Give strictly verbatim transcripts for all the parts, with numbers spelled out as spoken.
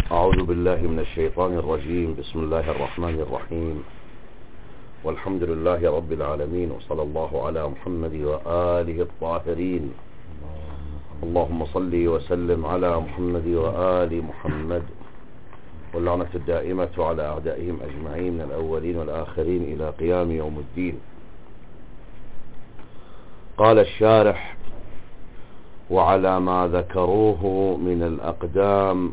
أعوذ بالله من الشيطان الرجيم. بسم الله الرحمن الرحيم، والحمد لله رب العالمين، وصلى الله على محمد وآله الطاهرين. اللهم صل وسلم على محمد وآل محمد، واللعنة الدائمة على أعدائهم أجمعين من الأولين والآخرين إلى قيام يوم الدين. قال الشارح: وعلى ما ذكروه من الأقدام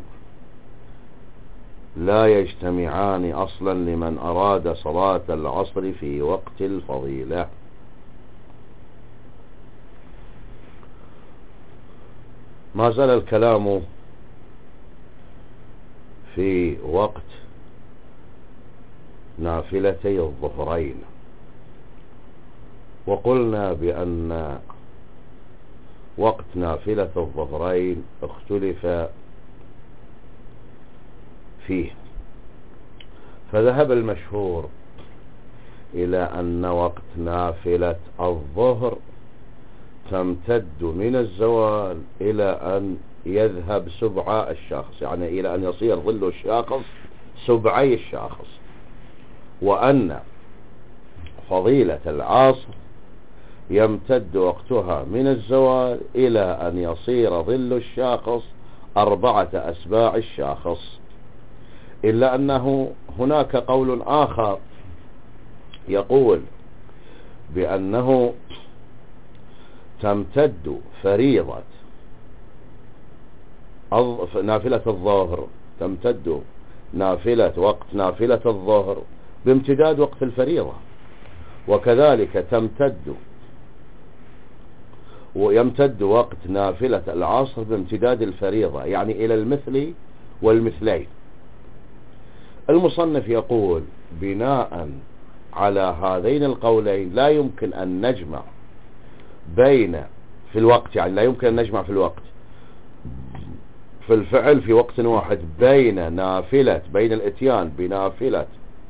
لا يجتمعان أصلا لمن أراد صلاة العصر في وقت الفضيلة. ما زال الكلام في وقت نافلتي الظهرين، وقلنا بأن وقت نافلة الظهرين اختلف فيه، فذهب المشهور إلى أن وقت نافلة الظهر تمتد من الزوال إلى أن يذهب سبعاء الشاخص، يعني إلى أن يصير ظل الشاخص سبعي الشاخص، وأن فضيلة العصر يمتد وقتها من الزوال إلى أن يصير ظل الشاخص أربعة أسباع الشاخص. إلا أنه هناك قول آخر يقول بأنه تمتد فريضة نافلة الظهر، تمتد نافلة وقت نافلة الظهر بامتداد وقت الفريضة، وكذلك تمتد ويمتد وقت نافلة العصر بامتداد الفريضة، يعني إلى المثل والمثلين. المصنف يقول بناء على هذين القولين لا يمكن أن نجمع بين في الوقت، يعني لا يمكن أن نجمع في الوقت في الفعل في وقت واحد بين نافلة بين الاتيان بنافلة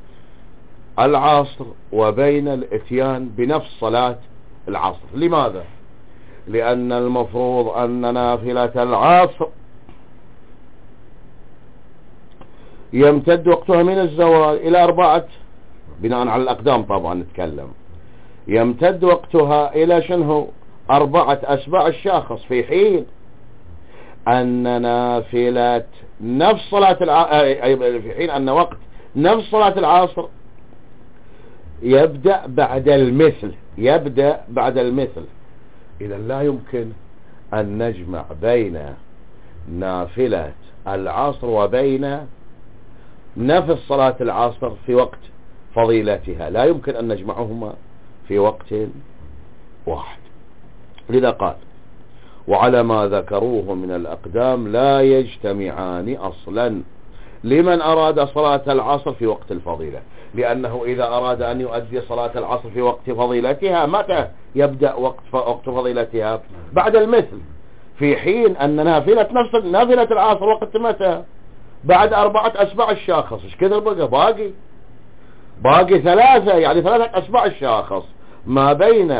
العصر وبين الاتيان بنفس صلاة العصر. لماذا؟ لأن المفروض أن نافلة العصر يمتد وقتها من الزوال إلى أربعة، بناء على الأقدام طبعا نتكلم، يمتد وقتها إلى شنو؟ أربعة أسباع الشاخص، في حين أن نافلة نفس صلاة الع... في حين أن وقت نفس صلاة العصر يبدأ بعد المثل يبدأ بعد المثل. إذا لا يمكن أن نجمع بين نافلة العصر وبين نفس صلاة العصر في وقت فضيلتها، لا يمكن أن نجمعهما في وقت واحد. لذا قال: وعلى ما ذكروه من الأقدام لا يجتمعان أصلا لمن أراد صلاة العصر في وقت الفضيلة، لأنه إذا أراد أن يؤدي صلاة العصر في وقت فضيلتها متى يبدأ وقت وقت فضيلتها؟ بعد المثل، في حين أن نافلة نفس نافلة العصر وقت متى؟ بعد أربعة أسباع الشاخص. ايش كذا بقى؟ باقي باقي ثلاثة، يعني ثلاثة أسباع الشاخص ما بين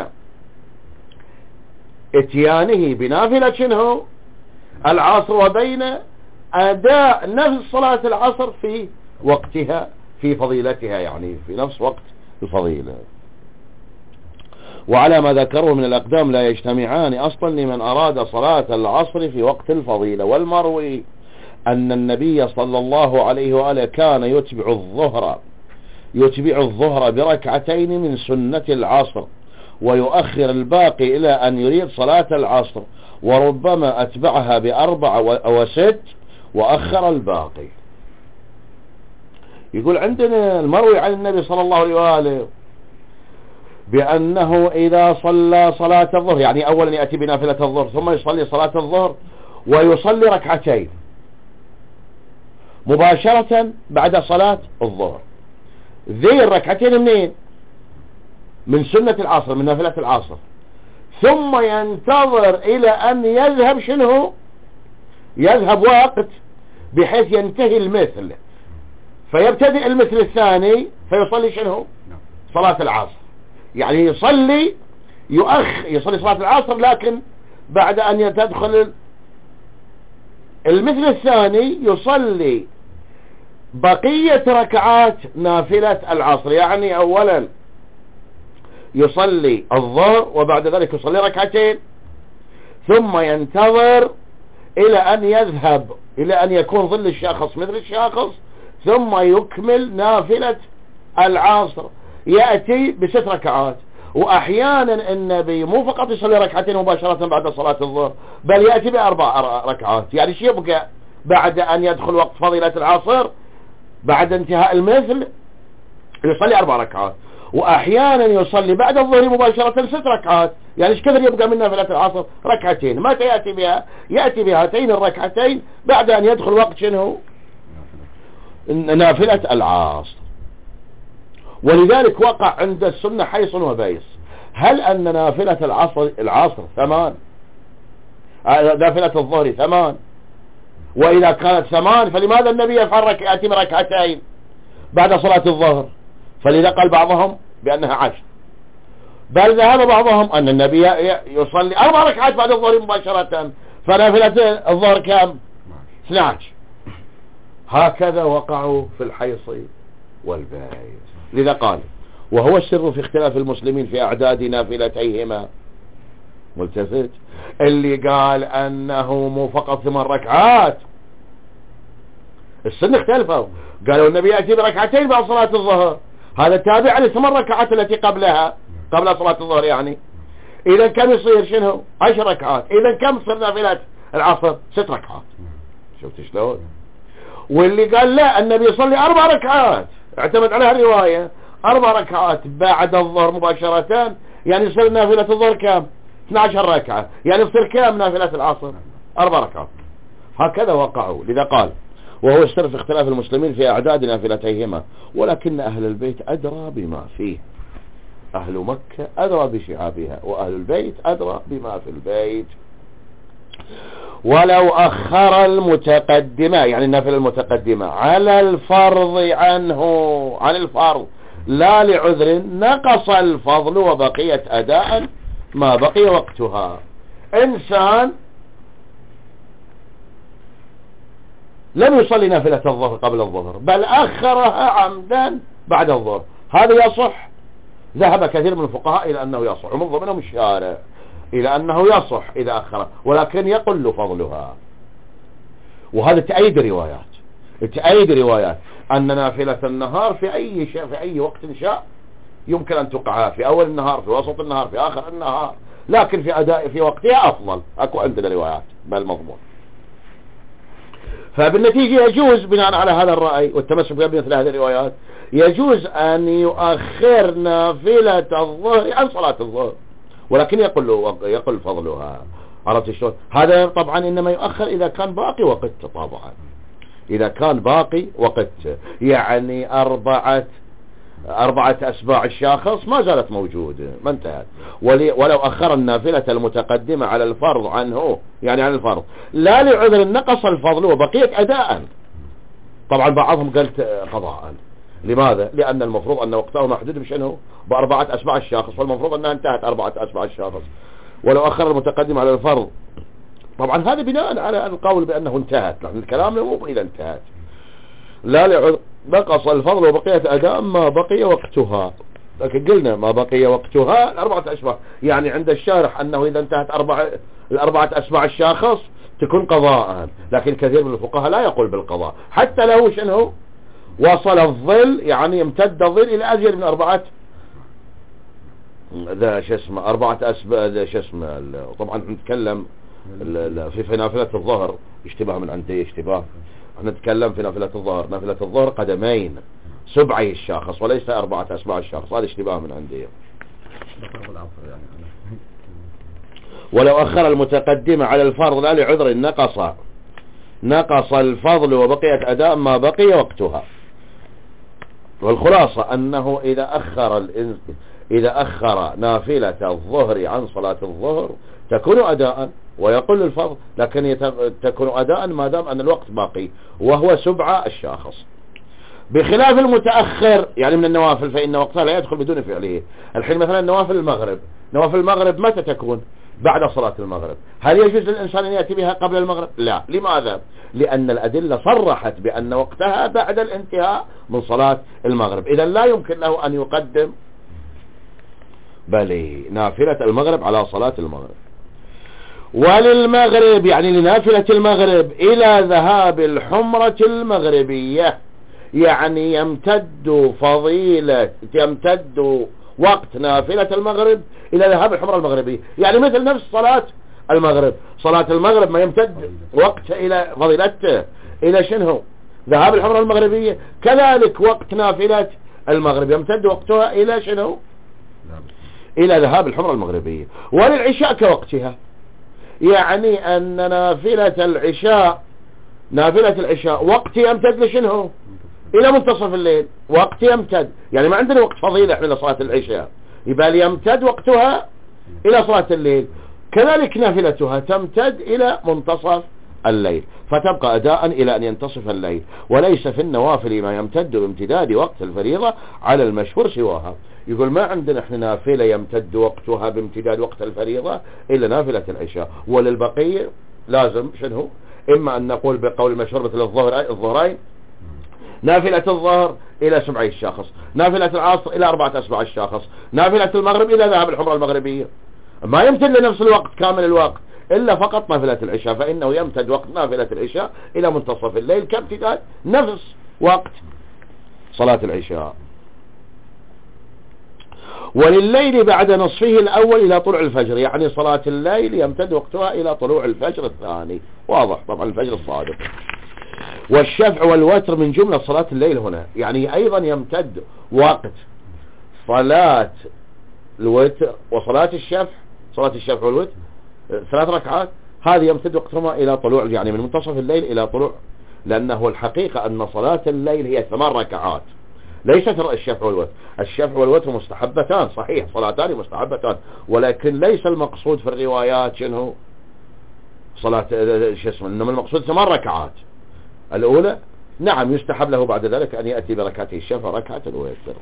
اتيانه بنافلة شنو العصر وبين أداء نفس صلاة العصر في وقتها في فضيلتها، يعني في نفس وقت الفضيلة. وعلى ما ذكره من الأقدام لا يجتمعان أصلا لمن أراد صلاة العصر في وقت الفضيلة. والمروي أن النبي صلى الله عليه وآله كان يتبع الظهر يتبع الظهر بركعتين من سنة العصر، ويؤخر الباقي إلى أن يريد صلاة العصر، وربما أتبعها بأربع وست وأخر الباقي. يقول عندنا المروي عن النبي صلى الله عليه وآله بأنه إذا صلى صلاة الظهر، يعني أولا يأتي بنافلة الظهر ثم يصلي صلاة الظهر ويصلي ركعتين مباشرة بعد صلاة الظهر. ذي الركعتين منين؟ من سنة العصر، من نافلة العصر، ثم ينتظر إلى أن يذهب شنو يذهب وقت بحيث ينتهي المثل، فيبتدئ المثل الثاني فيصلي شنو صلاة العصر. يعني يصلي يؤخ يصلي صلاة العصر، لكن بعد أن تدخل المثل الثاني يصلي بقية ركعات نافلة العصر، يعني أولا يصلي الظهر وبعد ذلك يصلي ركعتين ثم ينتظر إلى أن يذهب إلى أن يكون ظل الشخص مثل الشخص ثم يكمل نافلة العصر، يأتي بست ركعات. وأحيانا النبي مو فقط يصلي ركعتين مباشرة بعد صلاة الظهر، بل يأتي بأربع ركعات، يعني شيء يبقى بعد أن يدخل وقت فضيلة العصر بعد انتهاء المثل يصلي أربع ركعات. وأحيانا يصلي بعد الظهر مباشرة ست ركعات، يعني ايش كثر يبقى من نافلة العصر؟ ركعتين. متى يأتي بها؟ يأتي بهاتين الركعتين بعد أن يدخل وقت شنو؟ نافلة العصر. ولذلك وقع عند السنة حيص وبيص، هل أن نافلة العصر العصر ثمان، نافلة الظهر ثمان؟ وإذا كانت ثمان فلماذا النبي يفعل ركعتين ركعتين بعد صلاة الظهر؟ فلذا قال بعضهم بأنها عشر، بل ذهب بعضهم أن النبي يصلي أربع ركعات بعد الظهر مباشرة، فنافلة الظهر كم؟ اثني عشر. هكذا وقعوا في الحيص والبيص. لذا قال وهو السر في اختلاف المسلمين في أعداد نافلتيهما. ملتفت اللي قال أنه مو فقط ثمان ركعات، السنة اختلفوا، قالوا النبي يأتي بركعتين بعد صلاة الظهر، هذا تابع لثمان ركعات التي قبلها قبل صلاة الظهر، يعني إذا كم يصير شنو؟ عشر ركعات. إذا كم صار نافلة العصر؟ ست ركعات. شفت شلون؟ واللي قال لا النبي يصلي أربع ركعات، اعتمد على الرواية أربع ركعات بعد الظهر مباشرة، يعني يصير نافلة الظهر كم؟ اثني عشر ركعة، يعني يصير كم نافلة العصر؟ أربع ركعات. هكذا وقعوا. لذا قال وهو السر في اختلاف المسلمين في أعداد نافلتيهما، ولكن أهل البيت أدرى بما فيه. أهل مكة أدرى بشعابها، وأهل البيت أدرى بما في البيت. ولو أخر المتقدمة، يعني النافلة المتقدمة على الفرض عنه عن الفرض لا لعذر، نقص الفضل وبقيت أداء ما بقي وقتها. إنسان لم يصلي نافلة الظهر قبل الظهر، بل أخرها عمدا بعد الظهر، هذا يصح. ذهب كثير من الفقهاء إلى أنه يصح، ومن ضمنهم الشارع إلى أنه يصح إذا أخرها، ولكن يقل فضلها. وهذا تأيد روايات تأيد روايات أن نافلة النهار في أي شيء في أي وقت شاء يمكن أن تقع، في أول النهار، في وسط النهار، في آخر النهار، لكن في أداء في وقتها أفضل. أكو عندنا روايات بل مضمون. فبالنتيجة يجوز بناء على هذا الرأي والتمسك بمثل هذه الروايات يجوز أن يؤخر نافلة الظهر عن صلاة الظهر، ولكن يقل يقل فضلها. عرفت شلون؟ هذا طبعا إنما يؤخر إذا كان باقي وقت، طبعا إذا كان باقي وقت، يعني أربعة أربعة أسباع الشاخص ما زالت موجودة، ما انتهت. ولو أخر النافلة المتقدمة على الفرض عنه، يعني عن الفرض لا لعذر، نقص الفضل وبقيت أداء. طبعا بعضهم قلت قضاء. لماذا؟ لأن المفروض أن وقته محدود بشأنه بأربعة أسباع الشاخص، والمفروض أنها انتهت أربعة أسباع الشاخص. ولو أخر المتقدم على الفرض، طبعا هذا بناء على القول بأنه انتهت، لأن الكلام مو إذا انتهت. لا لعذر، نقص الفضل وبقيت أداء ما بقي وقتها. لكن قلنا ما بقي وقتها أربعة أسباع، يعني عند الشارح أنه إذا انتهت أربعة الأربعة أسباع الشاخص تكون قضاء، لكن كثير من الفقهاء لا يقول بالقضاء حتى لو شنو وصل الظل، يعني امتد الظل إلى أزيد من أربعة ذا شو اسمه أربعة أسباع ذا شو اسمه. طبعا نتكلم في في نافلة الظهر اشتباه من عندي اشتباه، نتكلم في نافلة الظهر، نافلة الظهر قدمين سبعي الشاخص وليس أربعة أسباع الشاخص، هذا اشتباه من عندي. ولو أخر المتقدمة على الفرض لا لعذر نقص نقص الفضل وبقيت أداء ما بقي وقتها. والخلاصة أنه إذا أخر الإنس إذا أخر نافلة الظهر عن صلاة الظهر تكون أداء ويقل الفضل، لكن تكون أداء ما دام أن الوقت باقي وهو سبعة الشاخص. بخلاف المتأخر يعني من النوافل فإن وقتها لا يدخل بدون فعله. الحين مثلا نوافل المغرب، نوافل المغرب متى تكون؟ بعد صلاة المغرب. هل يجوز للإنسان أن يأتي بها قبل المغرب؟ لا. لماذا؟ لأن الأدلة صرحت بأن وقتها بعد الانتهاء من صلاة المغرب. إذا لا يمكن له أن يقدم بل نافلة المغرب على صلاة المغرب. وللمغرب يعني لنافلة المغرب إلى ذهاب الحمرة المغربية، يعني يمتد فضيلة يمتد وقت نافلة المغرب إلى ذهاب الحمرة المغربية، يعني مثل نفس صلاة المغرب. صلاة المغرب ما يمتد وقت إلى فضيلته إلى شنو ذهاب الحمرة المغربية، كذلك وقت نافلة المغرب يمتد وقتها إلى شنو إلى ذهاب الحمرة المغربية. وللعشاء كوقتها، يعني أن نافلة العشاء نافلة العشاء وقت يمتد لشنو إلى منتصف الليل، وقت يمتد، يعني ما عندنا وقت فضيلة إلى صلاة العشاء، يبقى يمتد وقتها إلى صلاة الليل. كذلك نافلتها تمتد إلى منتصف الليل، فتبقى أداء إلى أن ينتصف الليل. وليس في النوافل ما يمتد بامتداد وقت الفريضة على المشهور سواها. يقول ما عندنا احنا نافلة يمتد وقتها بامتداد وقت الفريضة إلا نافلة العشاء، وللبقية لازم شنو إما أن نقول بقول المشهور مثل الظهر الظهرين نافلة الظهر إلى سبعي الشاخص، نافلة العصر إلى أربعة أسباع الشاخص، نافلة المغرب إلى ذهاب الحمرة المغربية. ما يمتد لنفس الوقت كامل الوقت إلا فقط نافلة العشاء، فإنه يمتد وقت نافلة العشاء إلى منتصف الليل كامتداد نفس وقت صلاة العشاء. ولليل بعد نصفه الأول إلى طلوع الفجر، يعني صلاة الليل يمتد وقتها إلى طلوع الفجر الثاني، واضح طبعا الفجر الصادق. والشفع والوتر من جملة صلاة الليل هنا، يعني أيضا يمتد وقت صلاة الوتر وصلاة الشفع، صلاة الشفع والوتر ثلاث ركعات، هذه يمتد وقتهما إلى طلوع، يعني من منتصف الليل إلى طلوع، لأنه الحقيقة أن صلاة الليل هي ثمان ركعات ليست الشفع والوتر. الشفع والوتر مستحبتان صحيح، صلاتان مستحبتان، ولكن ليس المقصود في الروايات شنو صلاة شو اسمه، إنما المقصود ثمان ركعات. الأولى نعم يستحب له بعد ذلك أن يأتي بركعتي الشفع ركعة الوتر.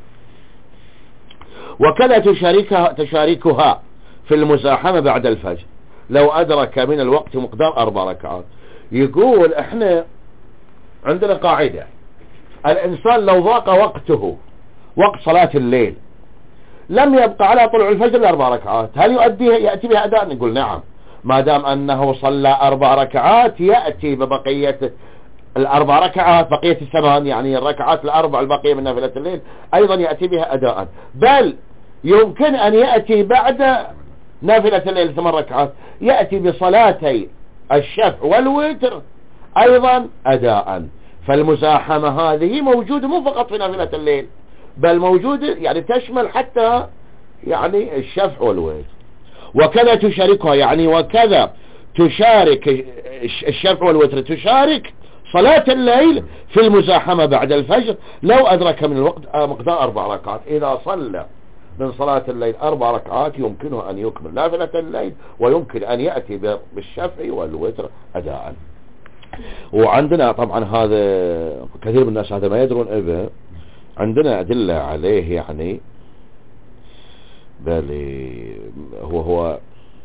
وكذا تشاركها تشاركها في المزاحمة بعد الفجر لو أدرك من الوقت مقدار أربع ركعات. يقول احنا عندنا قاعدة، الإنسان لو ضاق وقته وقت صلاة الليل لم يبقى على طلوع الفجر لأربع ركعات، هل يؤديها يأتي بها أداء؟ نقول نعم، ما دام أنه صلى أربع ركعات يأتي ببقية الأربع ركعات، بقية الثمان يعني الركعات الأربع البقية من نافلة الليل أيضا يأتي بها أداء، بل يمكن أن يأتي بعد نافلة الليل ثمان ركعات يأتي بصلاتي الشفع والوتر أيضا أداء. فالمزاحمة هذه موجودة مو فقط في نافلة الليل، بل موجودة يعني تشمل حتى يعني الشفع والوتر. وكذا تشاركها، يعني وكذا تشارك الشفع والوتر تشارك صلاة الليل في المزاحمة بعد الفجر لو أدرك من الوقت مقدار أربع ركعات. إذا صلى من صلاة الليل أربع ركعات يمكنه أن يكمل نافلة الليل، ويمكن أن يأتي بالشفع والوتر أداء. وعندنا طبعا هذا كثير من الناس هذا ما يدرون إبه، عندنا أدلة عليه، يعني بل هو هو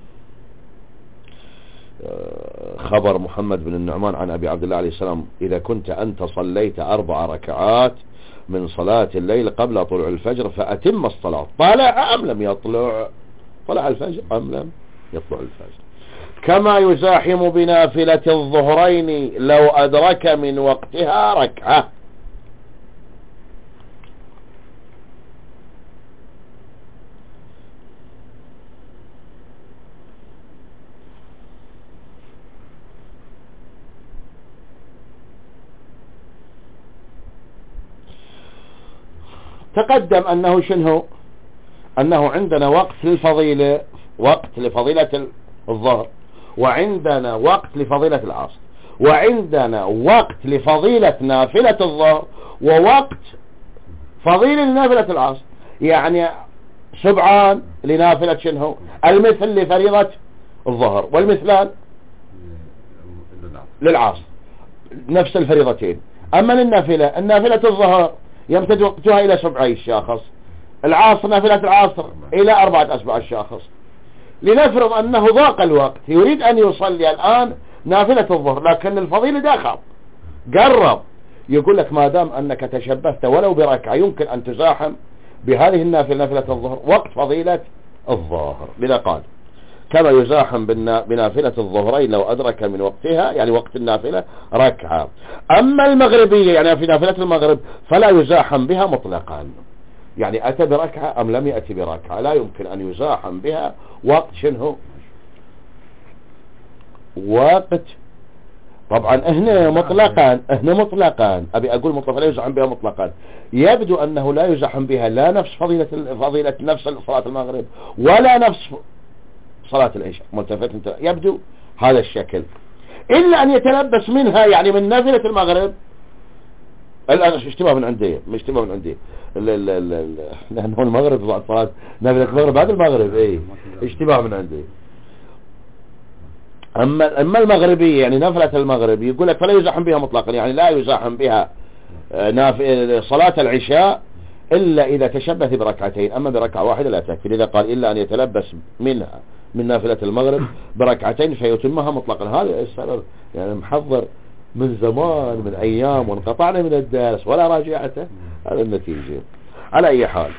خبر محمد بن النعمان عن أبي عبد الله عليه السلام: إذا كنت أنت صليت أربع ركعات من صلاة الليل قبل طلوع الفجر فأتم الصلاة، طلع أم لم يطلع، طلع الفجر أم لم يطلع الفجر. كما يزاحم بنافلة الظهرين لو أدرك من وقتها ركعة. تقدم أنه شنو أنه عندنا وقت للفضيلة، وقت لفضيلة الظهر، وعندنا وقت لفضيلة العصر، وعندنا وقت لفضيلة نافلة الظهر، ووقت فضيلة لنافلة العصر، يعني سبعان لنافلة شنو المثل لفريضة الظهر، والمثلان للعصر نفس الفريضتين. أما للنافلة، النافلة الظهر يمتد وقتها إلى سبعي الشاخص، العصر نافلة العصر إلى أربعة أسباع الشاخص. لنفرض أنه ضاق الوقت يريد أن يصلي الآن نافلة الظهر، لكن الفضيلة داخل قرب. يقول لك ما دام أنك تشبهت ولو بركعة يمكن أن تزاحم بهذه النافلة نافلة الظهر وقت فضيلة الظهر. لذا قال كما يزاحم بنافلة الظهرين لو أدرك من وقتها، يعني وقت النافلة ركعة. أما المغربية يعني في نافلة المغرب فلا يزاحم بها مطلقا، يعني أتى بركعة أم لم يأتي بركعة لا يمكن أن يزاحم بها وقت شنه وقت. طبعا هنا مطلقا هنا مطلقا أبي أقول مطلقا لا يزاحم بها مطلقا. يبدو أنه لا يزاحم بها لا نفس فضيلة فضيلة نفس صلاة المغرب ولا نفس صلاة العشاء. ملتفت انت يبدو هذا الشكل، إلا أن يتلبس منها يعني من نافلة المغرب. الآن اشتباه من عندي مش اشتباه من عندي لأنه المغرب بعد صلاة نافلة المغرب بعد المغرب اي اشتباه من عندي. أما أما المغربية يعني نافلة المغرب يقول لك فلا يزاحم بها مطلقا، يعني لا يزاحم بها صلاة العشاء إلا إذا تشبث بركعتين، أما بركعة واحدة لا تكفي. لذا قال إلا أن يتلبس منها من نافلة المغرب بركعتين فيتمها مطلقا. هذا السبب يعني محضر من زمان من أيام وانقطعنا من الدرس ولا راجعته. هذا النتيجة. على أي حال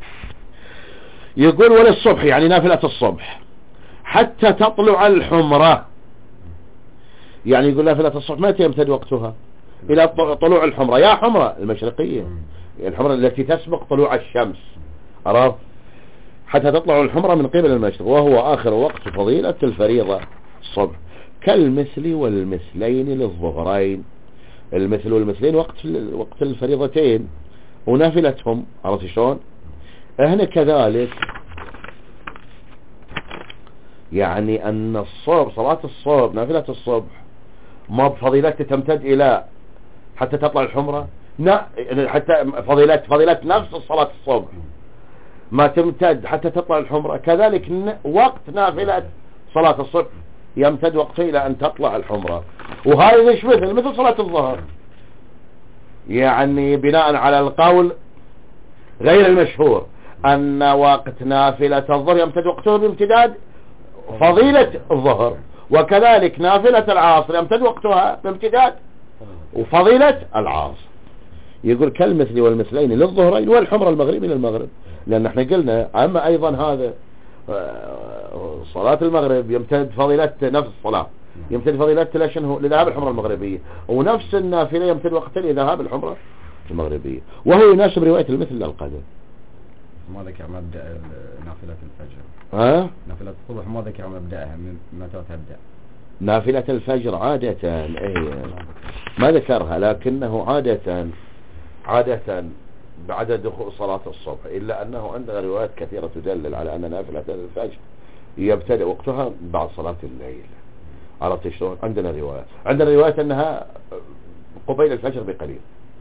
يقول وللصبح يعني نافلة الصبح حتى تطلع الحمرة، يعني يقول نافلة الصبح ما يمتد وقتها إلى طلوع الحمرة. يا حمرة المشرقية الحمرة التي تسبق طلوع الشمس عرف، حتى تطلع الحمرة من قبل المشرق، وهو آخر وقت فضيلة الفريضة الصبح كالمثل والمثلين للظهرين. المثل والمثلين وقت وقت الفريضتين ونافلتهم عرفت شلون. هنا كذلك يعني أن الصبح صلاة الصبح نافلة الصبح ما بفضيلته تمتد إلى حتى تطلع الحمرة، لا حتى فضيلة فضيلة نفس الصلاة الصبح ما تمتد حتى تطلع الحمرة. كذلك وقت نافلة صلاة الصبح يمتد وقته إلى أن تطلع الحمرة. وهذا مش مثل مثل صلاة الظهر، يعني بناء على القول غير المشهور أن وقت نافلة الظهر يمتد وقته بامتداد فضيلة الظهر، وكذلك نافلة العصر يمتد وقتها بامتداد وفضيلة العصر. يقول كالمثل والمثلين للظهرين والحمرة المغربي للمغرب، لأن احنا قلنا أما أيضا هذا صلاة المغرب يمتد فضيلة نفس الصلاة يمتد فضيلة لشنه لذهاب الحمرة المغربية، ونفس النافلة يمتد وقتها لذهاب الحمرة المغربية. وهو يناسب رواية المثل للقدر. ما ذكر مبدأ نافلة الفجر. ها؟ نافلة الصبح ما ذكر مبدأها من متى تبدأ. نافلة الفجر عادة اي ما ذكرها، لكنه عادة عادة بعد دخول صلاة الصبح، إلا أنه عندنا روايات كثيرة تدلل على أن نافلة الفجر يبتدأ وقتها بعد صلاة الليل. عرفت شلون؟ عندنا روايات عندنا روايات أنها قبيل الفجر بقليل،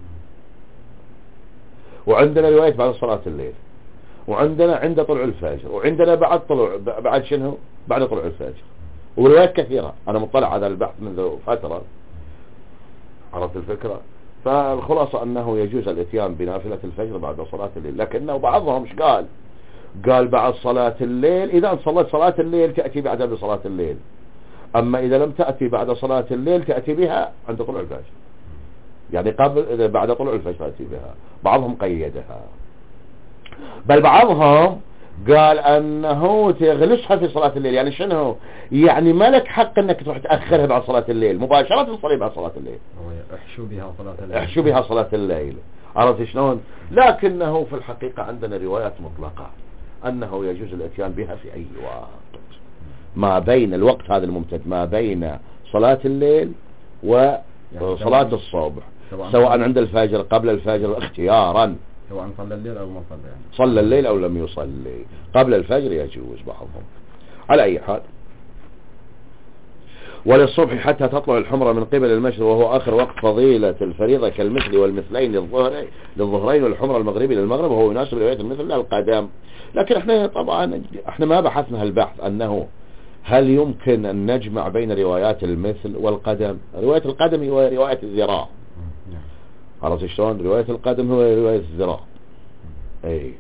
وعندنا روايات بعد صلاة الليل، وعندنا عند طلوع الفجر، وعندنا بعد طلوع بعد شنو بعد طلوع الفجر، وروايات كثيرة. أنا مطلع على البحث منذ فترة عرفت الفكرة. فالخلاصة أنه يجوز الاتيان بنافلة الفجر بعد صلاة الليل، لكنه بعضهم مش قال قال بعد صلاة الليل إذا صلت صلاة الليل تأتي بعدها بصلاة الليل، أما إذا لم تأتي بعد صلاة الليل تأتي بها عند طلوع الفجر، يعني قبل بعد طلوع الفجر تأتي بها. بعضهم قيدها، بل بعضهم قال أنه تغلسها في صلاة الليل. يعني شنو يعني ما لك حق أنك تروح تأخرها بعد صلاة الليل، مباشرة تصلي بعد صلاة الليل، احشو بها صلاة الليل احشو بها صلاة الليل. عرفت شلون؟ لكنه في الحقيقة عندنا روايات مطلقة أنه يجوز الاتيان بها في أي وقت ما بين الوقت هذا الممتد ما بين صلاة الليل وصلاة الصبح، سواء عند الفجر قبل الفجر اختيارا، سواء صلى الليل أو ما صلى، يعني صلى الليل أو لم يصلي قبل الفجر يجوز بعضهم. على أي حال وللصبح حتى تطلع الحمرة من قبل المشرق، وهو آخر وقت فضيلة الفريضة كالمثل والمثلين للظهرين للظهرين والحمرة المغربي للمغرب، وهو يناسب رواية المثل للقدم. لكن احنا طبعا احنا ما بحثنا هالبحث أنه هل يمكن أن نجمع بين روايات المثل والقدم. رواية القدم هي رواية الذراع، عرفت شلون؟ رواية القدم هو رواية الذراع، اي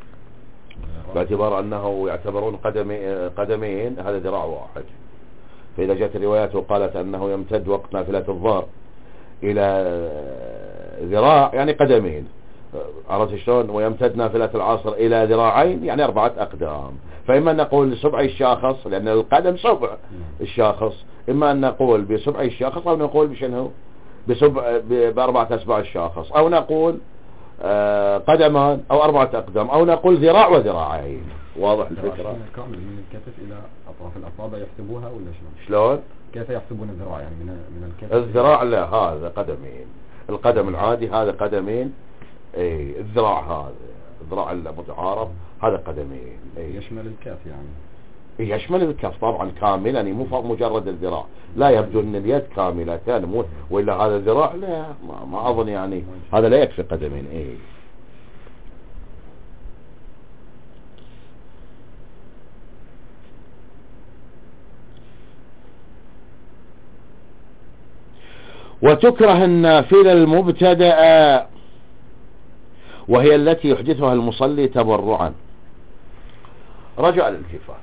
باعتبار أنه يعتبرون قدمي قدمين هذا ذراع واحد، فإذا جاءت الروايات وقالت أنه يمتد وقت نافلة الظهر إلى ذراع يعني قدمين، عرفت شلون؟ ويمتد نافلة العصر إلى ذراعين يعني أربعة أقدام. فإما أن نقول سبع الشاخص لأن القدم سبع الشاخص، إما أن نقول بسبع الشاخص أو نقول بشنو بسبع بأربعة أسباع الشاخص، أو نقول آه قدمان أو أربعة أقدام، أو نقول ذراع وذراعين. واضح الفكرة؟ كامل من الكتف إلى أطراف الأصابع يحسبوها ولا شلون؟ شلون؟ كيف يحسبون الذراع يعني من من الكتف؟ الذراع لا، هذا قدمين، القدم العادي هذا قدمين، اي الذراع هذا الذراع المتعارف هذا قدمين. اي يشمل الكف يعني؟ يشمل الكف طبعا كاملا، يعني مو فقط مجرد الذراع، لا يبدو ان اليد كاملة مو ولا هذا الذراع لا ما, ما اظن يعني هذا لا يكفي قدمين. اي وتكره النافلة المبتدأة وهي التي يحدثها المصلي تبرعا. رجع الالتفات،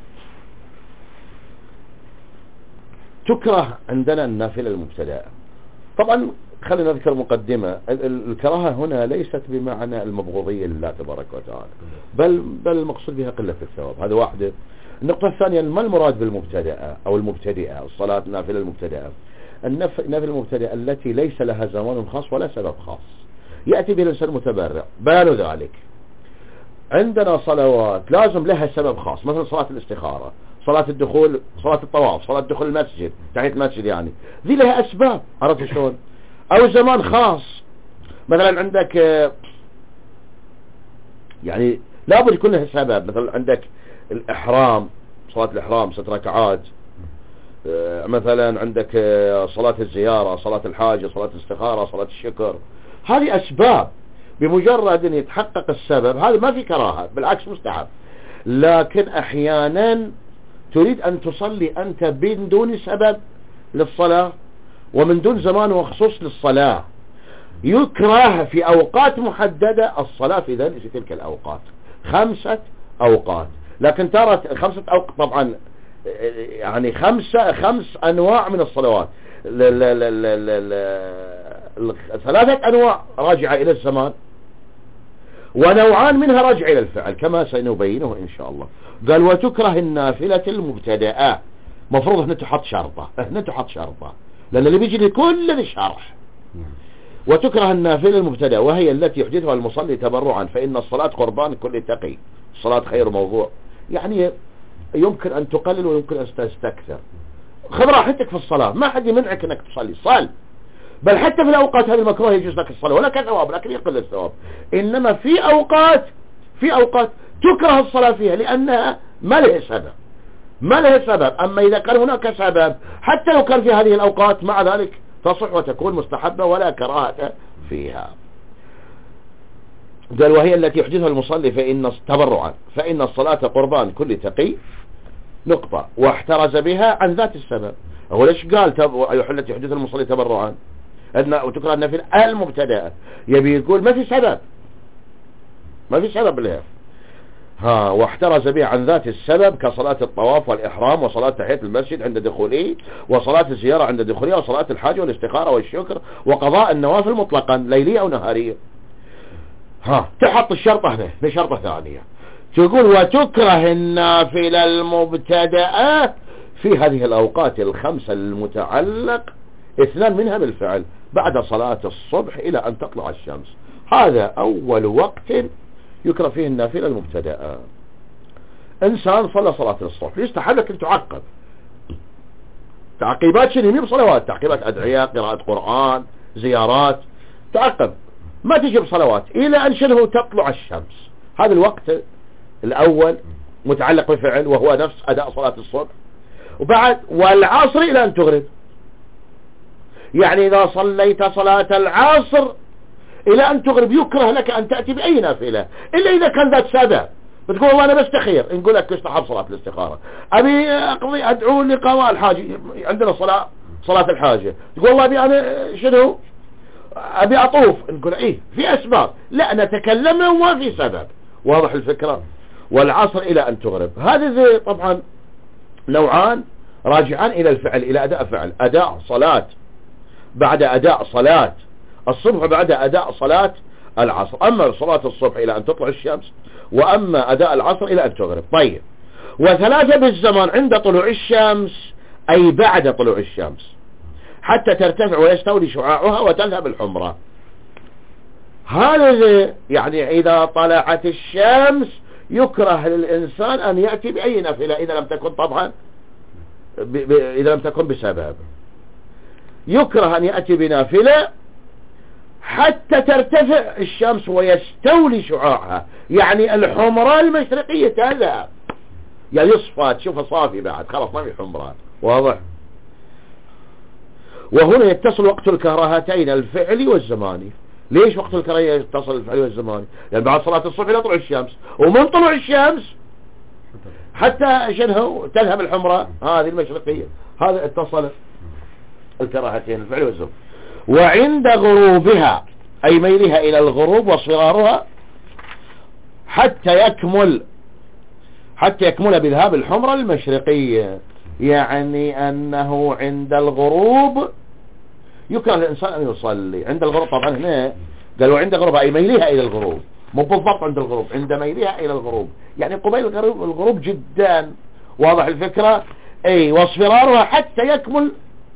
تكره عندنا النافلة المبتدأة. طبعا خلينا نذكر مقدمة، الكراهة هنا ليست بمعنى المبغوضية لله تبارك وتعالى، بل بل المقصود بها قلة الثواب. هذا واحدة. النقطة الثانية، ما المراد بالمبتدأة أو المبتدئة؟ الصلاة النافلة المبتدأة النافلة المبتدئة التي ليس لها زمان خاص ولا سبب خاص يأتي به الإنسان متبرع. بيان ذلك عندنا صلوات لازم لها سبب خاص، مثل صلاة الاستخارة، صلاة الدخول، صلاة الطواف، صلاة دخول المسجد، تحية المسجد، يعني ذي لها أسباب، عرفت شلون؟ أو زمان خاص. مثلا عندك يعني لابد يكون لها سبب، مثلا عندك الإحرام، صلاة الإحرام ست ركعات، مثلا عندك صلاة الزيارة، صلاة الحاجة، صلاة الاستخارة، صلاة الشكر. هذه أسباب، بمجرد أن يتحقق السبب هذا ما في كراهة، بالعكس مستحب. لكن أحيانا تريد أن تصلي أنت من دون سبب للصلاة ومن دون زمان وخصوص للصلاة، يكره في أوقات محددة الصلاة في ذلك في تلك الأوقات، خمسة أوقات. لكن ترى خمسة أوقات طبعا يعني خمسة خمس أنواع من الصلوات، ل ل ل ل ل ثلاثة أنواع راجعة إلى الزمان، ونوعان منها راجعة إلى الفعل كما سنبينه إن شاء الله. قال وتكره النافلة المبتدأة. مفروض هنا تحط شرطة، هنا تحط شرطة لأن اللي بيجي لكل ذي شرح. وتكره النافلة المبتدأة وهي التي يحدثها المصلي تبرعا، فإن الصلاة قربان كل تقي، الصلاة خير موضوع، يعني يمكن أن تقلل ويمكن أن تستكثر. خذ راحتك في الصلاة، ما حد يمنعك أنك تصلي، صل. بل حتى في الأوقات هذه المكروه يجوز لك الصلاة ولا كثواب، لكن يقل الثواب. إنما في أوقات في أوقات تكره الصلاة فيها لأنها ما لها سبب، ما لها سبب. أما إذا كان هناك سبب حتى لو كان في هذه الأوقات مع ذلك تصح وتكون مستحبة ولا كراهة فيها. قال وهي التي يحدثها المصلي فإن تبرعا فإن الصلاة قربان كل تقي، نقطة، واحترز بها عن ذات السبب. هو ليش قال التي يحدثها المصلي تبرعا وتكره النافلة المبتدأة؟ يبي يقول ما في سبب، ما في سبب لها. ها واحترز بها عن ذات السبب كصلاة الطواف والإحرام وصلاة تحية المسجد عند دخوله وصلاة الزيارة عند دخوله وصلاة الحاجة والاستخارة والشكر وقضاء النوافل مطلقا ليلية أو نهارية. ها تحط الشرطة هنا بشرطة ثانية تقول وتكره النافلة المبتدأة في هذه الأوقات الخمسة المتعلق اثنان منها بالفعل بعد صلاة الصبح إلى أن تطلع الشمس. هذا أول وقت يكره فيه النافلة المبتدأة. إنسان صلى صلاة الصبح يستحب لك أن تعقب تعقيبات شنو؟ مين بصلوات، تعقيبات أدعية، قراءة قرآن، زيارات، تعقب ما تجي بصلوات إلى أن شنو تطلع الشمس. هذا الوقت الأول متعلق بفعل وهو نفس أداء صلاة الصبح. وبعد والعصر إلى أن تغرب، يعني إذا صليت صلاة العصر إلى أن تغرب يكره لك أن تأتي بأي نافلة إلا إذا كان ذات سبب. بتقول والله أنا بستخير، نقول لك تستحب صلاة الاستخارة، أبي أقضي أدعو لقضاء الحاجة، عندنا صلاة صلاة الحاجة، تقول والله أبي أنا شنو أبي أطوف، نقول إيه في أسباب، لا نتكلم وما في سبب. واضح الفكرة؟ والعصر إلى أن تغرب هذه طبعا نوعان راجعان إلى الفعل، إلى أداء فعل، أداء صلاة بعد أداء صلاة الصبح بعد أداء صلاة العصر. أما صلاة الصبح إلى أن تطلع الشمس، وأما أداء العصر إلى أن تغرب. طيب، وثلاثة بالزمان عند طلوع الشمس أي بعد طلوع الشمس حتى ترتفع ويستولي شعاعها وتذهب الحمرة. هذا يعني إذا طلعت الشمس يكره للإنسان أن يأتي بأي نافلة إذا لم تكن طبعا ب... ب... إذا لم تكن بسبب، يكره أن يأتي بنافلة حتى ترتفع الشمس ويستولي شعاعها، يعني الحمراء المشرقية تذهب، يعني يصفى تشوفها صافي بعد خلاص ما في حمراء. واضح؟ وهنا يتصل وقت الكراهتين الفعلي والزماني. ليش وقت الكراهة يتصل الفعلي والزماني؟ لأن يعني بعد صلاة الصبح إلى طلوع الشمس، ومن طلوع الشمس حتى شنه تذهب الحمراء هذه المشرقية، هذا اتصل الكراهتين الفعلي والزماني. وعند غروبها أي ميلها إلى الغروب واصفرارها حتى يكمل حتى يكمل بذهاب الحمرة المشرقية، يعني أنه عند الغروب يكره الإنسان أن يصلي عند الغروب. طبعا هنا قالوا عند غروبها أي ميلها إلى الغروب، مو بالضبط عند الغروب، عند ميلها إلى الغروب، يعني قبيل الغروب, الغروب جدا. واضح الفكرة؟ أي واصفرارها حتى يكمل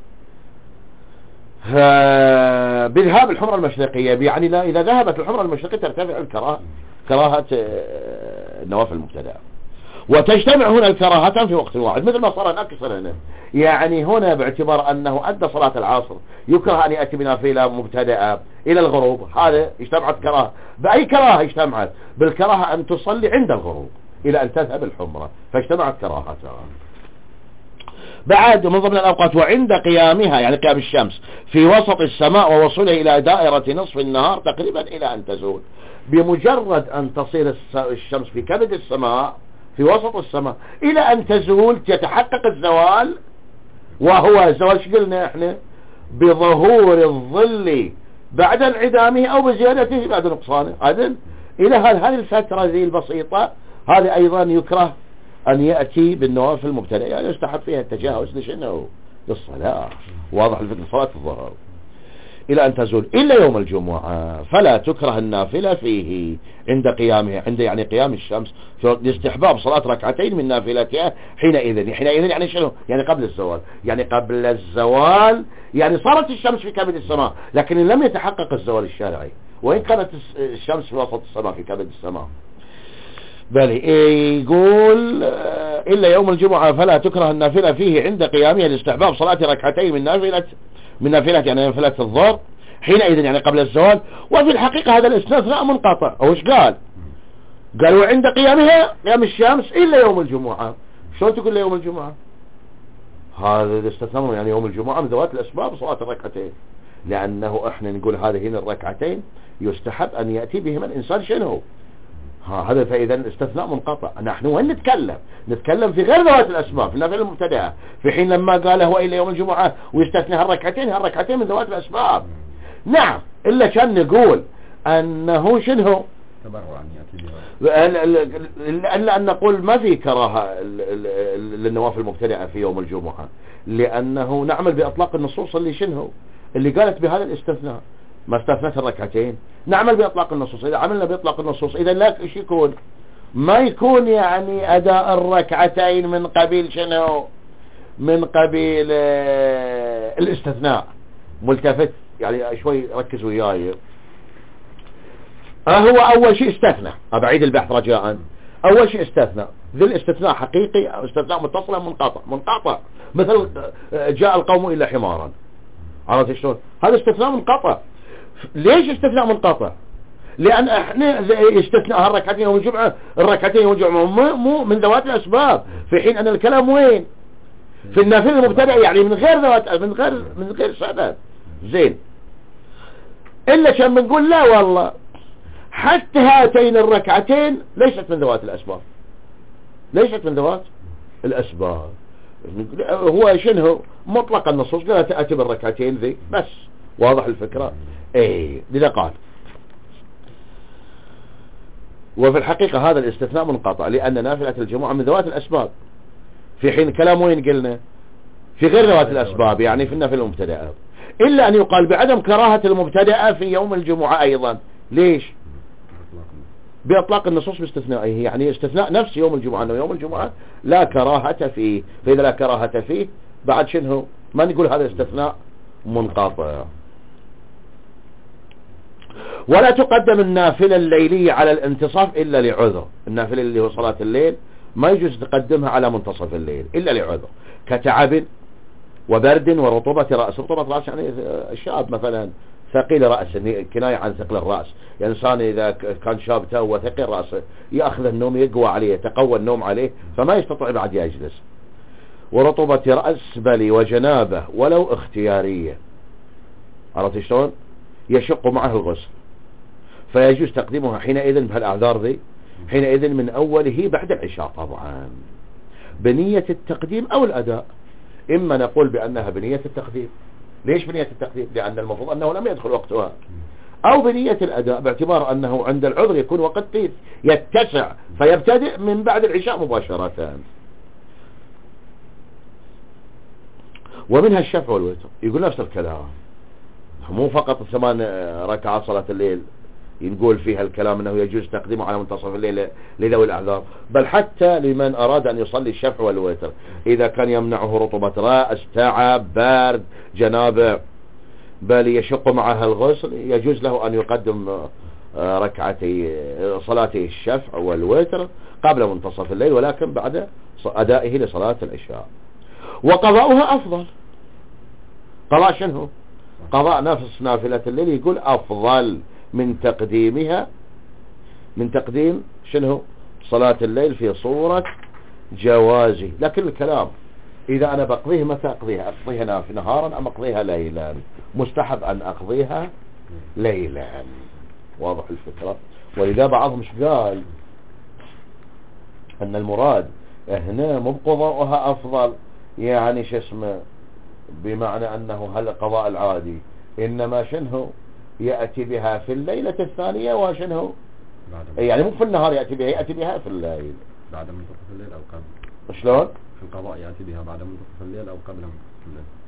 بذهاب الحمرة المشرقية، يعني لا إذا ذهبت الحمرة المشرقية ترتفع الكراهة، كراهة النوافل المبتدأة. وتجتمع هنا الكراهتان في وقت واحد مثل ما صار هناك صار هنا، يعني هنا باعتبار أنه أدى صلاة العصر يكره أن يأتي بنافلة مبتدأة إلى الغروب، هذا اجتمعت كراهة. بأي كراهة اجتمعت؟ بالكراهة أن تصلي عند الغروب إلى أن تذهب الحمرة، فاجتمعت كراهتان. بعد من ضمن الأوقات وعند قيامها يعني قيام الشمس في وسط السماء ووصولها إلى دائرة نصف النهار تقريبا إلى أن تزول. بمجرد أن تصير الشمس في كبد السماء في وسط السماء إلى أن تزول يتحقق الزوال، وهو الزوال شو قلنا احنا؟ بظهور الظل بعد انعدامه أو بزيادته بعد نقصانه. هذا إلى هذه الفترة ذي البسيطة هذه أيضا يكره أن يأتي بالنوافل المبتدئة، يعني يستحب فيها التجاوز لشنه للصلاة. واضح الفكرة؟ صلاة الظهر إلى أن تزول إلا يوم الجمعة فلا تكره النافلة فيه عند قيامها، عند يعني قيام الشمس، لاستحباب صلاة ركعتين من نافلتها حينئذ. حينئذ يعني شنو؟ يعني قبل الزوال، يعني قبل الزوال، يعني صارت الشمس في كبد السماء لكن لم يتحقق الزوال الشرعي، وإن كانت الشمس في وسط السماء في كبد السماء. بل يقول إلا يوم الجمعة فلا تكره النافلة فيه عند قيامها لاستحباب صلاة ركعتين من نافلة من نافلة يعني نافلة الظهر حينئذ يعني قبل الزوال. وفي الحقيقة هذا الاستثناء منقطع. أو ايش قال؟ قالوا عند قيامها قيام الشمس إلا يوم الجمعة. شلون تقول يوم الجمعة؟ هذا الاستثناء يعني يوم الجمعة من ذوات الأسباب صلاة الركعتين، لأنه احنا نقول هذين الركعتين يستحب أن يأتي بهما الإنسان شنو؟ ها هذا فإذا استثناء منقطع. نحن وين نتكلم؟ نتكلم في غير ذوات الأسباب في النافلة المبتدئة، في حين لما قال هو إلا يوم الجمعة ويستثنى هالركعتين هالركعتين من ذوات الأسباب. نعم، إلا كان نقول أنه شنو إلا أن نقول ما في كراهة للنوافل المبتدئة في يوم الجمعة، لأنه نعمل بإطلاق النصوص اللي شنو اللي قالت بهذا الاستثناء، ما استثنت الركعتين نعمل بإطلاق النصوص. إذا عملنا بإطلاق النصوص إذا لا إيش يكون؟ ما يكون يعني أداء الركعتين من قبيل شنو؟ من قبيل آه الاستثناء. ملتفت يعني شوي ركزوا وياي. هو أول شيء استثنى، أبعيد البحث رجاء. أول شيء استثنى، ذي الاستثناء حقيقي أو استثناء متصل منقطع؟ منقطع، مثل جاء القوم إلا حمارا. عرفت شلون؟ هذا استثناء منقطع. ليش استثناء منقطع؟ لأن احنا استثناء هالركعتين يوم الجمعة، الركعتين يوم الجمعة مو من ذوات الأسباب، في حين أن الكلام وين؟ في النافلة المبتدئة، يعني من غير ذوات من غير من غير سبب. زين، إلا كان بنقول لا والله حتى هاتين الركعتين ليست من ذوات الأسباب، ليست من ذوات الأسباب. هو شنو مطلق النصوص قالت تأتي بالركعتين ذي بس. واضح الفكرة؟ ايه لذا قال. وفي الحقيقة هذا الاستثناء منقطع، لأن نافلة الجمعة من ذوات الأسباب، في حين كلام وين قلنا؟ في غير ذوات الأسباب، يعني في النافلة المبتدأة، إلا أن يقال بعدم كراهة المبتدأة في يوم الجمعة أيضا. ليش؟ بإطلاق النصوص باستثنائه، يعني استثناء نفس يوم الجمعة، أنه يوم الجمعة لا كراهة فيه، فإذا لا كراهة فيه بعد شنه ما نقول هذا استثناء منقطع. ولا تقدم النافلة الليلية على الانتصاف إلا لعذر. النافلة اللي هو صلاة الليل ما يجوز تقدمها على منتصف الليل إلا لعذر، كتعب وبرد ورطوبة رأس. رطوبة رأس يعني الشاب مثلا ثقيل رأس، كناية عن ثقل الرأس، يعني إنسان إذا كان شاب تو ثقيل رأسه يأخذ النوم يقوى عليه، يتقوى النوم عليه فما يستطيع بعد يجلس. ورطوبة رأس بلي وجنابه ولو اختيارية، عرفت شلون؟ يشق معه الغسل، فيجوز تقديمها حينئذ بهالأعذار ذي، حينئذ من أوله بعد العشاء طبعا بنية التقديم أو الأداء. إما نقول بأنها بنية التقديم. ليش بنية التقديم؟ لأن المفروض أنه لم يدخل وقتها. أو بنية الأداء باعتبار أنه عند العذر يكون وقت طيب يتسع فيبتدئ من بعد العشاء مباشرة. ومنها الشفع والوتر، يقول نفس الكلام، مو فقط ثمان ركعات صلاة الليل ينقول فيها الكلام أنه يجوز تقديمه على منتصف الليل لذوي الأعذار، بل حتى لمن أراد أن يصلي الشفع والوتر إذا كان يمنعه رطوبة رأس، تعب، بارد، جنابه، بل يشق معها الغسل، يجوز له أن يقدم ركعتي صلاتي الشفع والوتر قبل منتصف الليل، ولكن بعد أدائه لصلاة العشاء. وقضاؤها أفضل. قضاء شنو؟ قضاء نفس نافلة الليل يقول أفضل من تقديمها، من تقديم شنو؟ صلاة الليل في صورة جوازه. لكن الكلام إذا أنا بقضيه متى أقضيها؟ أقضيها نهارا أم أقضيها ليلا؟ مستحب أن أقضيها ليلا. واضح الفكرة؟ ولذا بعضهم قال أن المراد هنا مو بقضاؤها أفضل، يعني شو اسمه، بمعنى أنه هل القضاء العادي، إنما شنه يأتي بها في الليلة الثانية، وشنه يعني مو في النهار يأتي بها، يأتي بها في الليل بعد منتصف الليل أو قبل. شلون؟ في القضاء يأتي بها بعد منتصف الليل أو قبل منتصف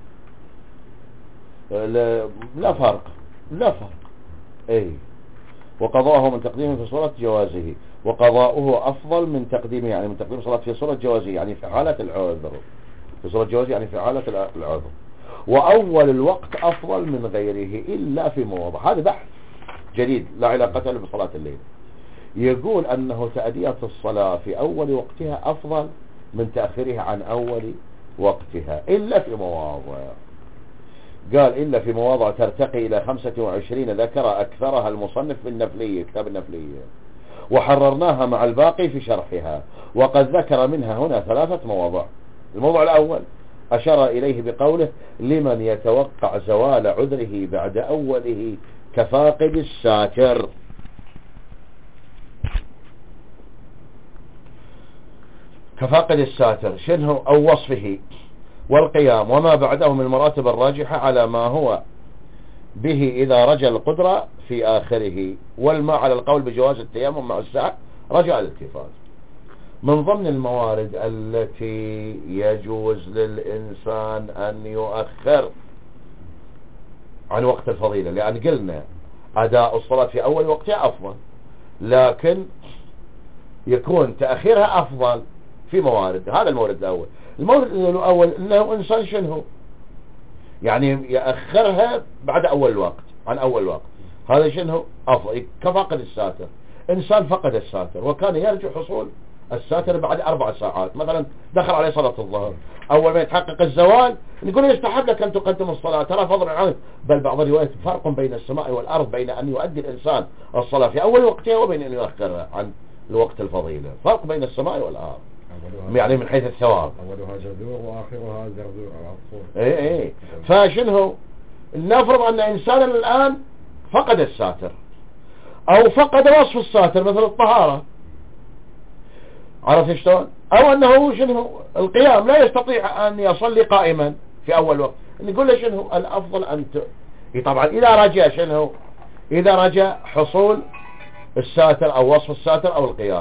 الليل. لا, لا فرق، لا فرق. اي وقضاءه من تقديمه في صورة جوازه، وقضاؤه أفضل من تقديمه، يعني من تقديم صلاة في صورة جوازه يعني في حالة العذر، في صورة جوازه يعني في حالة العذر. وأول الوقت أفضل من غيره إلا في مواضع. هذا بحث جديد لا علاقة له بصلاة الليل. يقول أنه تأدية الصلاة في أول وقتها أفضل من تأخيرها عن أول وقتها إلا في مواضع. قال إلا في مواضع ترتقي إلى خمسة وعشرين ذكر أكثرها المصنف في النفلية، كتاب النفلية، وحررناها مع الباقي في شرحها، وقد ذكر منها هنا ثلاثة مواضع. الموضوع الأول أشار إليه بقوله لمن يتوقع زوال عذره بعد أوله كفاقد الساتر. كفاقد الساتر شنه؟ أو وصفه، والقيام وما بعده من المراتب الراجحة على ما هو به إذا رجى القدرة في آخره، والماء على القول بجواز التيمم مع الساعة رجع الاتفاق. من ضمن الموارد التي يجوز للإنسان أن يؤخر عن وقت الفضيلة، لأن قلنا أداء الصلاة في أول وقتها أفضل، لكن يكون تأخيرها أفضل في موارد. هذا المورد الأول. المورد الأول أنه إنسان شنو يعني يأخرها بعد أول الوقت عن أول الوقت، هذا شنو أفضل. كفاقد الساتر، إنسان فقد الساتر وكان يرجو حصول الساتر بعد أربع ساعات، مثلا دخل عليه صلاة الظهر، أول ما يتحقق الزوال نقول يستحب لك أن تقدم الصلاة، ترى فضل عنه. بل بعض الروايات فرق بين السماء والأرض بين أن يؤدي الإنسان الصلاة في أول وقتها وبين أن يؤخرها عن الوقت الفضيلة. فرق بين السماء والأرض يعني من حيث الثواب. أولها جذور وآخرها زرزور أو عصفور. إيه إيه. فشنه نفرض أن إنسانا الآن فقد الساتر أو فقد وصف الساتر مثل الطهارة، عرفت شلون؟ أو أنه شنو القيام لا يستطيع أن يصلي قائما في أول وقت، نقول له شنو الأفضل أن ت... طبعا إذا رجع شنو إذا رجع حصول الساتر أو وصف الساتر أو القيام،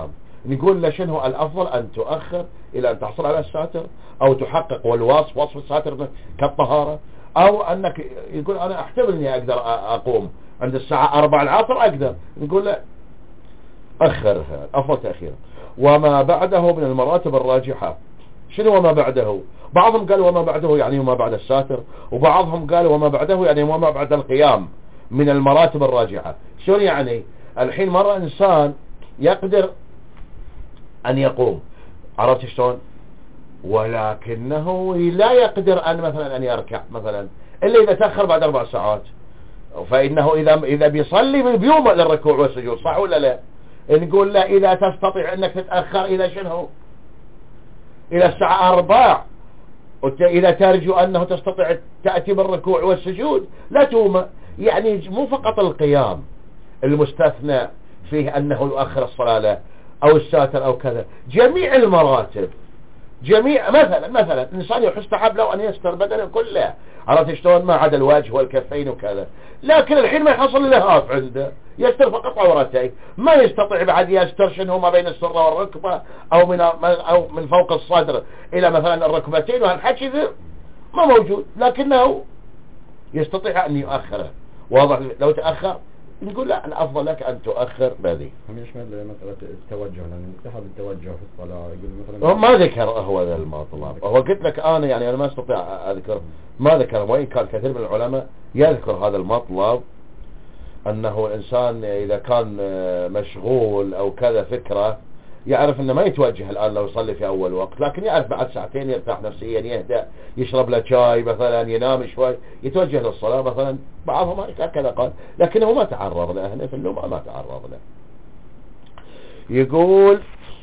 نقول له شنو الأفضل أن تؤخر إلى أن تحصل على الساتر، أو تحقق والوصف وصف الساتر كالطهارة، أو أنك يقول أنا أحتمل أني أقدر أقوم عند الساعة أربعة العصر أقدر، نقول له أخرها، أفضل تأخيرها. وما بعده من المراتب الراجحة. شنو وما بعده؟ بعضهم قال وما بعده يعني وما بعد الساتر، وبعضهم قال وما بعده يعني وما بعد القيام من المراتب الراجحة. شنو يعني؟ الحين مرة إنسان يقدر أن يقوم، عرفت شلون؟ ولكنه لا يقدر أن مثلا أن يركع مثلا إلا إذا تأخر بعد أربع ساعات، فإنه إذا إذا بيصلي بيوم للركوع والسجود، صح ولا لا؟ نقول لا، إذا تستطيع أنك تتأخر إلى شنو؟ إلى الساعة أربع، إذا ترجو أنه تستطيع تأتي بالركوع والسجود لا توم. يعني مو فقط القيام المستثنى فيه أنه يؤخر الصلاة له أو الساتر أو كذا، جميع المراتب، جميع مثلا مثلا إنسان يستحب له أن يستر بدنه كله، عرفت شلون؟ ما عدا الوجه والكفين وكذا، لكن الحين ما يحصل له هاف عنده، يستر فقط عورتيه، ما يستطيع بعد يستر شنو ما بين السرة والركبة، أو من أو من فوق الصدر إلى مثلا الركبتين، وهالحكي ذا ما موجود، لكنه يستطيع أن يؤخره. واضح؟ لو تأخر نقول لا، الأفضل لك أن تؤخر بذي. هم يشمل مسألة التوجه، لأن يستحب التوجه في الصلاة، يقول مثلا هو ما ذكر هو ذا المطلب، هو قلت لك أنا يعني أنا ما استطيع أذكر، ما ذكر، وإن كان كثير من العلماء يذكر هذا المطلب، أنه الإنسان إذا كان مشغول أو كذا فكرة يعرف أنه ما يتوجه الآن لو يصلي في أول وقت، لكن يعرف بعد ساعتين يرتاح نفسيا، يهدأ، يشرب له شاي مثلا، ينام شوي، يتوجه للصلاة مثلا. بعضهم هكذا قال، لكنه ما تعرض له هنا في اللغة، ما تعرض له. يقول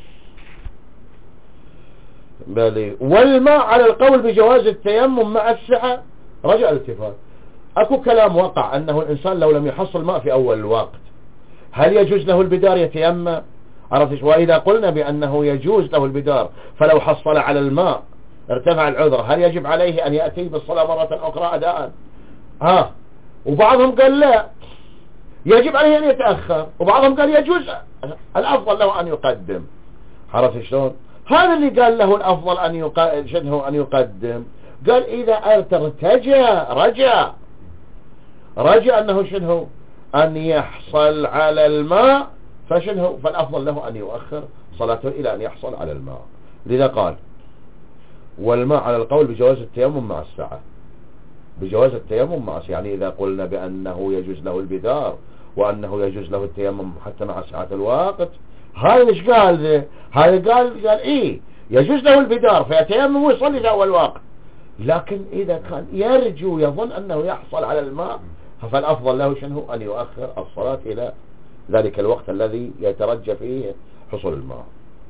بلي والماء على القول بجواز التيمم مع السعة رجع الاتفاق. اكو كلام وقع انه الانسان لو لم يحصل ماء في اول الوقت هل يجوز له البدار يتيمم؟ عرفت؟ واذا قلنا بانه يجوز له البدار فلو حصل على الماء ارتفع العذر، هل يجب عليه ان يأتي بالصلاة مرة اخرى اداء؟ ها، وبعضهم قال لا يجب عليه ان يتأخر، وبعضهم قال يجوز، الافضل له ان يقدم. عرفت شلون؟ هذا اللي قال له الافضل ان يقدم، شنو ان يقدم؟ قال اذا ارتجى رجع رجع انه شنو ان يحصل على الماء، فشنو فالافضل له ان يؤخر صلاته الى ان يحصل على الماء. لذا قال والماء على القول بجواز التيمم مع السعة، بجواز التيمم مع السعة، يعني اذا قلنا بانه يجوز له البدار وانه يجوز له التيمم حتى مع سعة الوقت، هذا ايش قال ذا؟ هذا قال قال ايه يجوز له البدار فيتيمم ويصلي في اول وقت، لكن اذا كان يرجو يظن انه يحصل على الماء فالافضل له شنو ان يؤخر الصلاة الى ذلك الوقت الذي يترجى فيه حصول الماء.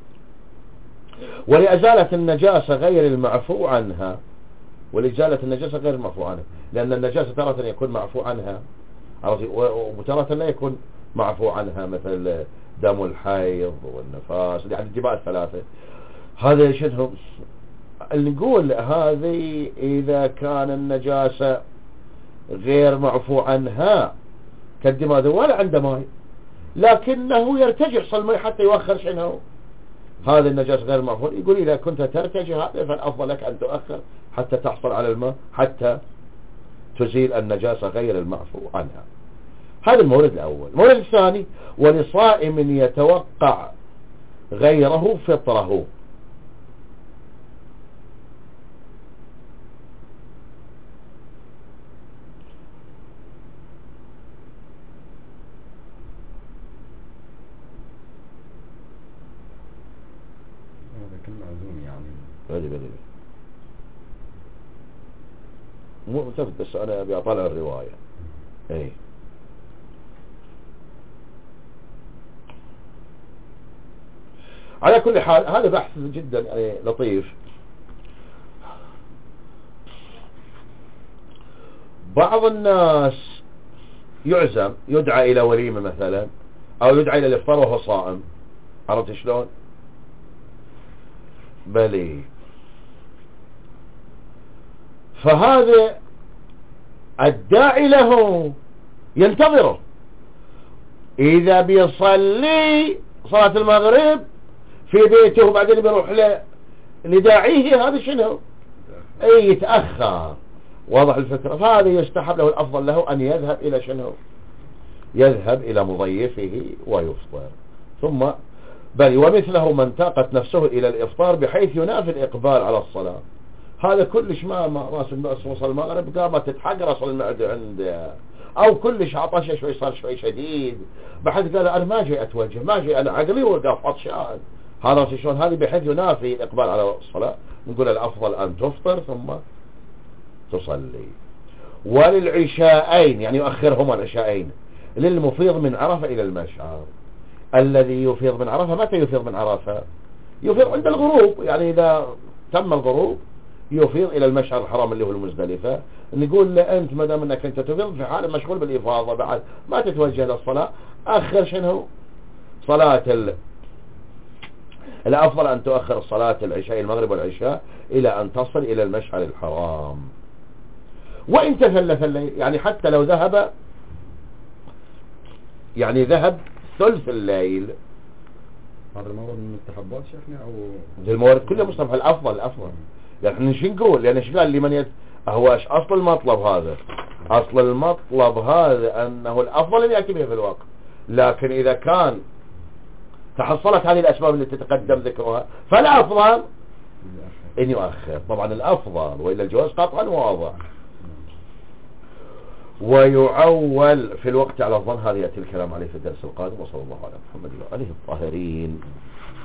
ولإزالة النجاسة غير المعفو عنها، ولإزالة النجاسة غير المعفو عنها، لأن النجاسة تارة يكون معفو عنها وتارة لا يكون معفو عنها، مثل دم الحيض والنفاس، يعني الدماء الثلاثة. هذا شنو نقول؟ هذه إذا كان النجاسة غير معفو عنها كالدماء ولا عنده ماء، لكنه يرتجع يحصل ماء حتى يؤخر شنو هذا النجاسة غير معفو، يقول إذا كنت ترتجع هذا فالأفضل لك أن تؤخر حتى تحصل على الماء حتى تزيل النجاسة غير المعفو عنها. هذا المورد الأول. المورد الثاني ولصائم يتوقع غيره فطره. بدي بدي مو متفق، بس انا ابي اطالع الرواية. اي على كل حال هذا بحث جدا يعني لطيف. بعض الناس يعزم يدعى الى وليمة مثلا، او يدعى الى الافطار وهو صائم، عرفت شلون؟ بلي فهذا الداعي له ينتظره، إذا بيصلي صلاة المغرب في بيته وبعدين بيروح له لداعيه، هذا شنو؟ اي يتأخر. واضح الفكرة؟ فهذا يستحب له، الأفضل له أن يذهب إلى شنو؟ يذهب إلى مضيفه ويفطر. ثم بل ومثله من تاقت نفسه إلى الإفطار بحيث ينافي الإقبال على الصلاة، هذا كلش ما راس الناس وصل المغرب قامت تتحقرص المعدة عنده، أو كلش عطشه شوي صار شوي شديد، بحيث قال أنا ما جاي أتوجه، ما جاي أنا عقلي وقف عطشان، هذا شلون؟ هذه بحيث ينافي الإقبال على الصلاة. نقول الأفضل أن تفطر ثم تصلي. وللعشاءين يعني يؤخرهما العشاءين للمفيض من عرفة إلى المشعر. الذي يفيض من عرفة متى يفيض من عرفة؟ يفيض عند الغروب، يعني إذا تم الغروب يفيض إلى المشعر الحرام اللي هو المزدلفة. نقول له أنت ما دام أنك أنت تفيض في حال مشغول بالإفاضة بعد ما تتوجه للصلاة، أخر شنو؟ صلاة ال... الأفضل أن تؤخر الصلاة العشاء المغرب والعشاء إلى أن تصل إلى المشعر الحرام. وإن تثلث الليل، يعني حتى لو ذهب يعني ذهب ثلث الليل، هذا المورد من المستحبات شيخنا أو ذي المورد كله مستحب. الأفضل الأفضل يعني شو نقول؟ يعني ايش قال لمن يت... هو ايش أصل المطلب هذا؟ أصل المطلب هذا أنه الأفضل أن يأتي به في الوقت، لكن إذا كان تحصلت هذه الأسباب اللي تتقدم ذكرها فلا أفضل إن يؤخر. طبعا الأفضل، وإلا الجواز قطعا واضح. ويعول في الوقت على الظن. هذا يأتي الكلام عليه في الدرس القادم. وصلى الله على محمد وآله الطاهرين.